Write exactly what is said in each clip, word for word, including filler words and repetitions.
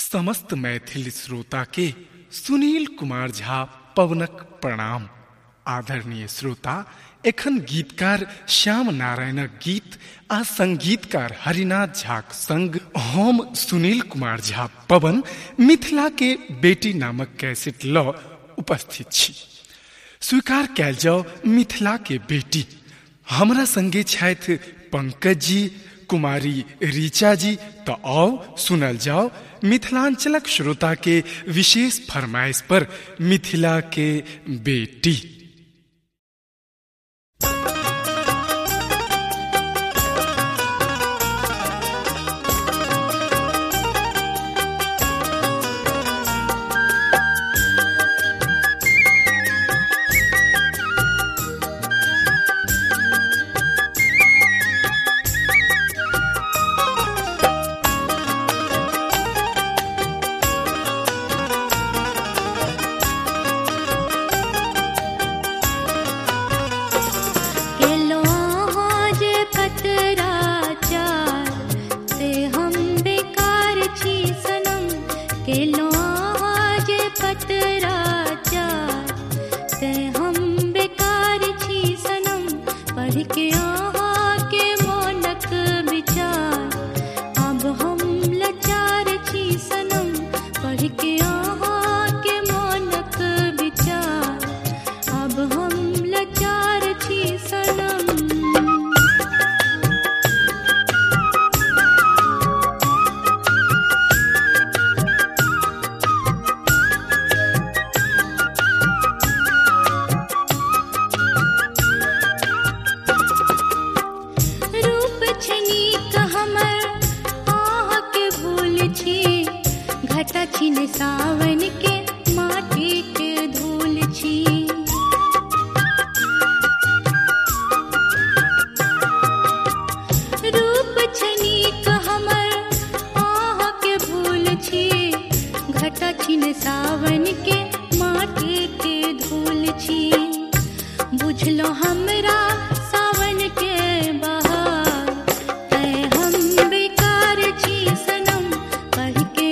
समस्त मैथिल श्रोता के सुनील कुमार झा पवनक प्रणाम। आदरणीय श्रोता, एखन गीतकार श्याम नारायणक गीत आ संगीतकार हरिनाथ झाक संग हम सुनील कुमार झा पवन मिथिला के बेटी नामक कैसेट ल उपस्थित छी। स्वीकार कैल जाओ मिथिला के बेटी। हमरा संगे छथि पंकज जी, कुमारी रीचा जी। तो आओ सुनल जाओ मिथिलांचलक श्रोता के विशेष फरमाइश पर मिथिला के बेटी। सावन के माटी के धूल छी, रूप छनिक हमर आह के भूल छी। घटा छिन सावन के माटी के धूल छी। बुझलो हमरा सावन के बहार, तै हम बेकार छी सनम। पढ़ के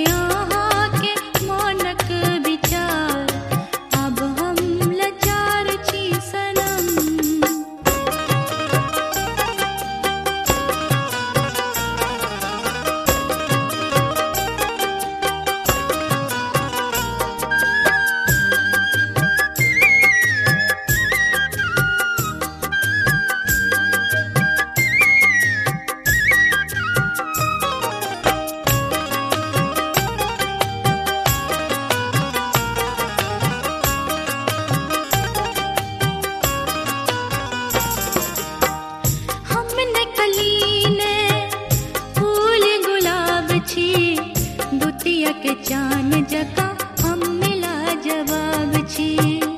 के चान जका हम मिला जवाब छी।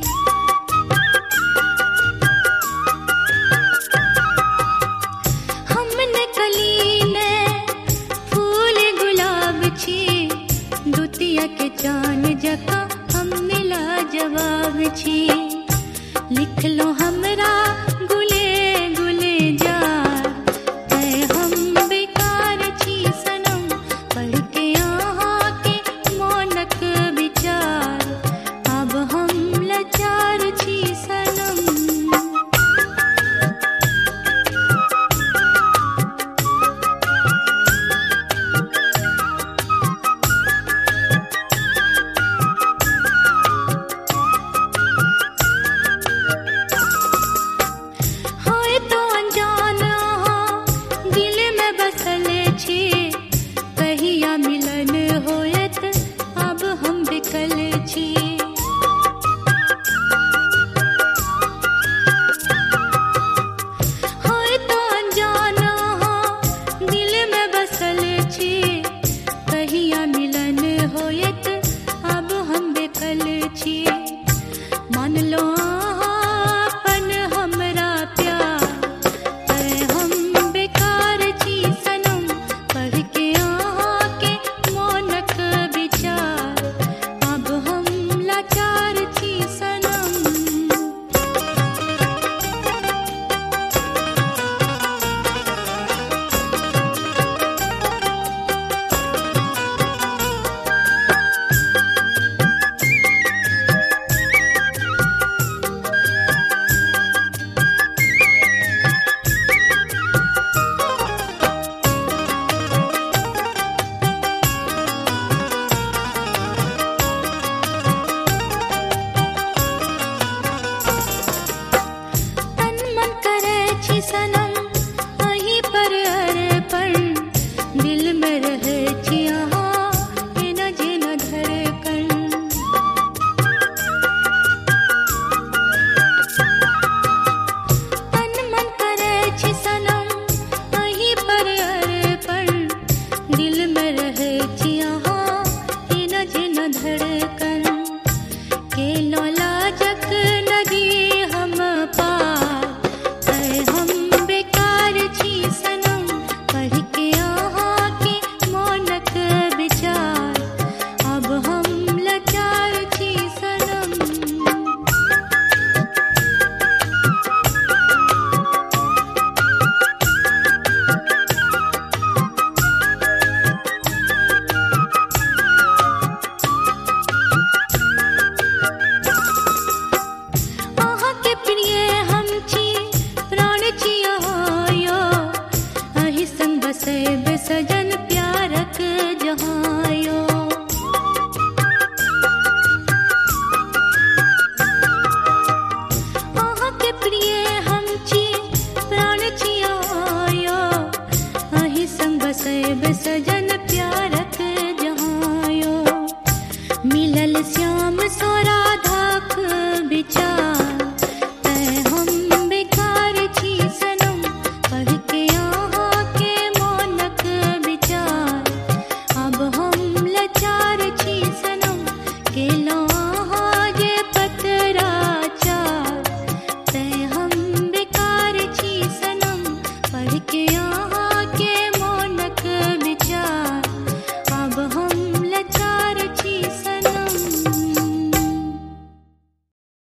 हमने कली ने फूल गुलाब छी, दुतिया के चान जका हम मिला जवाब छी। लिख लो हमरा